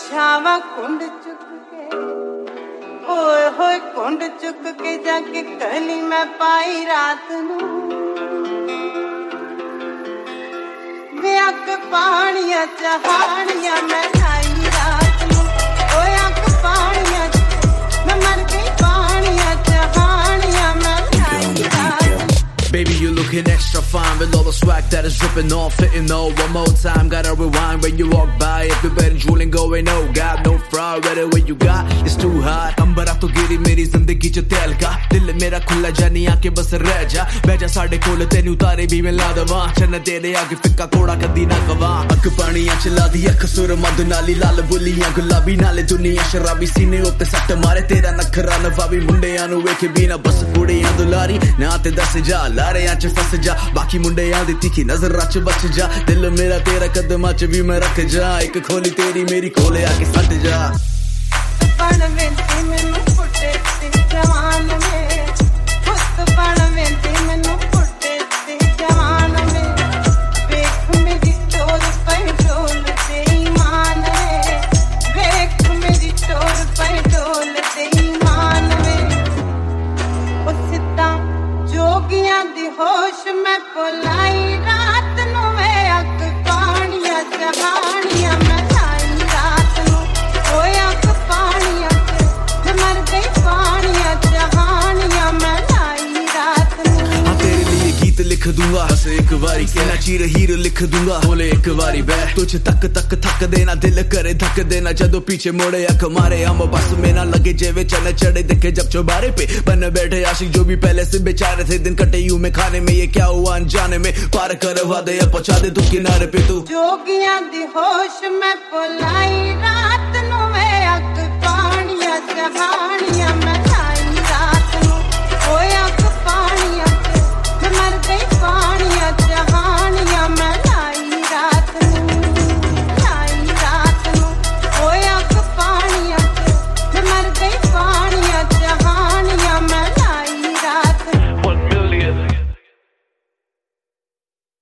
छावा कुंड चुक के ओए होए कुंड चुक के जाके कली मैं पाई रात नू वे अक पानिया चहानिया मैं लाई रात नू ओए अक पानिया मैं मर गई पानिया चहानिया मैं लाई रात नू Baby, you looking extra fine with all the swag that is dripping off, fitting all. One more time, gotta rewind when you walk by. Everybody drooling, going, oh, got no fraud. Ready what you got, it's too hot. अंबरा तो गिरी मेरी जिंदगी च तेल का दिल मेरा खुला जानी आके बस रह जा बैजा साढ़े कोल तेनू तारे भी मैं ला दवा चन्न तेरे आगे फिक्का कोड़ा कदी ना गवा अक पानियां चला दी अख सुर मद नाली लाल बुलियां गुलाबी नाले दुनिया शराबी सीने उत्ते सट्ट मारे तेरा नखरा नवाबी मुंडियां नू वेख भी ना बस कुड़ियां दुलारी ना ते दस जा लारियां च फस जा बाकी मुंडियां दी तीखी नजरां च बच जा दिल मेरा तेरा कदमां च भी मैं रख जा एक खोली तेरी मेरी खोले आके सट जा पण वेंदी मैनू फुटे ते जवान में पुत पण वेंदी मैनू फुटे ते जवान में वेख मेरी टोर पर डोल ते ईमान में वेख मेरी टोर पर डोल ते ईमान में ओ सिद्धा जोगियां दी होश मैं भुलाई रात नू वे अक पानिया जहानिया मैं लाई रात नू ओए अक पानिया मैं मर गई पानिया जहानिया मैं लाई रात नू हाँ तेरे लिए गीत लिख दूंगा बस एक बारी कहना चीर हीर लिख दूंगा बोले एक बारी बै तुझ तक तक थक देना दिल करे धक देना जदों पीछे मोड़े अख मारे हम बस में ना लगे जेवे चन चढ़े देखे जब चौबारे पे बन बैठे आशिक जो भी पहले से बेचारे थे दिन कटे यूं में खाने में ये क्या हुआ अनजाने में पार करवा दे या पहुंचा दे तू किनारे पे तू जोगियां दी होश मैं भुलाई